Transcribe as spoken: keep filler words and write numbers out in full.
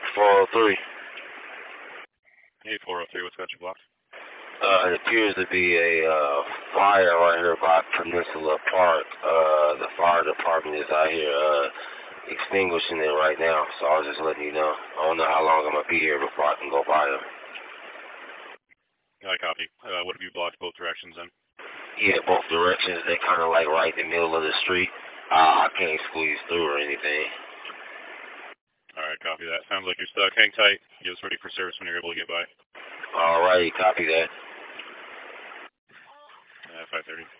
four oh three. Hey, four oh three, what's got you blocked? Uh, it appears to be a uh, fire right here by Peninsula Park. Uh, the fire department is out here uh, extinguishing it right now, so I was just letting you know. I don't know how long I'm going to be here before I can go by them. I copy. Uh, what have you blocked both directions in? Yeah, both directions. They're kind of like right in the middle of the street. Uh, I can't squeeze through or anything. All right, copy that. Sounds like you're stuck. Hang tight. Get us ready for service when you're able to get by. All righty, copy that. Uh, five thirty.